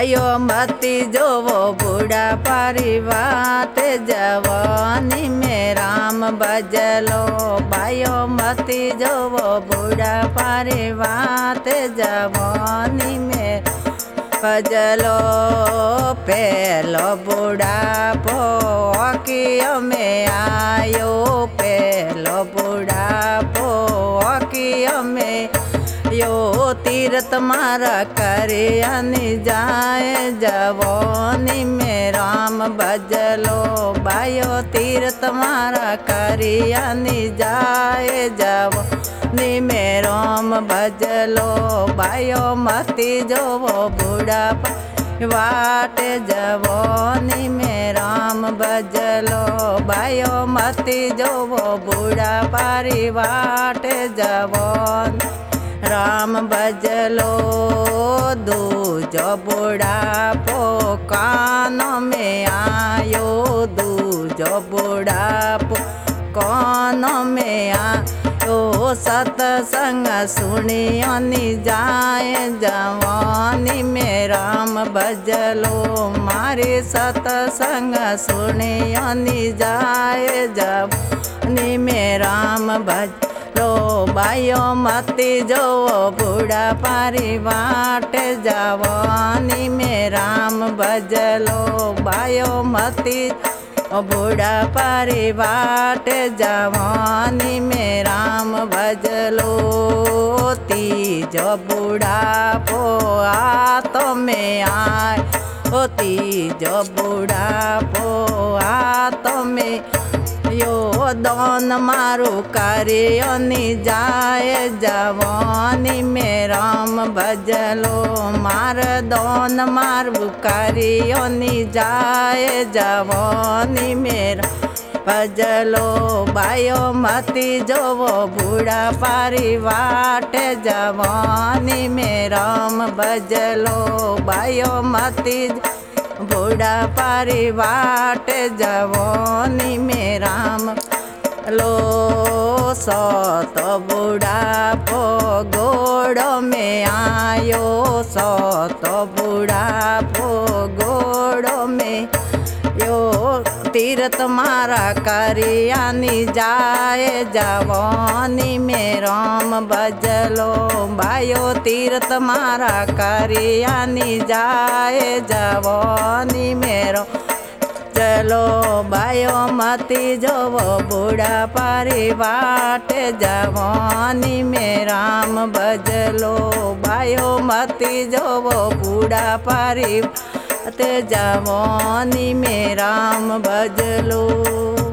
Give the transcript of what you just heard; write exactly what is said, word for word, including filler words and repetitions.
भाइयों मती जोवो बूढ़ा परिवार जवानी में राम भजलो। भाइयों मती जोवो बूढ़ा परिवार जवानी में भजलो। पहलो बुढ़ापो अकियो में आयो, पहलो बुढ़ापो अकियो में यो। तीर्थ मारा करियानी जाए जवानी में राम भजलो। भाइयों तीर्थ मारा करियानी जाए जवानी में राम भजलो। भाइयों मती जोवो बूढ़ा वाट जवानी में राम भजलो। भाइयों मती जोवो बूढ़ा पारी वाट जवान राम भजलो। दूजो बुढ़ापो कानों में आयो, दूजो बुढ़ापो कानों में आयो। सतसंग सुनियो नि जाए जवानी में राम भजलो। मारे सतसंग सुनियो नि जाए जवानी में राम भज लो। भाइयों मती जोवो बूढ़ा परिवार जवानी में राम भजलो। भाइयों मती बूढ़ा परिवार जवानी में राम भजलो। तीजो बुढ़ापो हाथों में आए, ओ तीजो बुढ़ापो हाथों में यो। दोन मारू करियो नि जाए जवानी में राम भजलो। मार दोन मारू करियो नि जाए जवानी में भजलो। भाइयों मती जोवो बूढ़ा परिवार जवानी में राम भजलो। भाइयों मती बूढ़ा परिवार जवानी में राम लो। सो तो बुढ़ापो घोड़ों में आयो, सो तो बुढ़ापो घोड़ों में यो। तीर्थ मारा करियानी जाए जवानी में राम भजलो। भाइयों तीर्थ मारा करियानी जाए जवानी में राम चलो। भाइयों मती जोवो बूढ़ा परिवार जवानी में राम भजलो। भाइयों मती जोवो बूढ़ा परिवार जवानी में राम भजलो।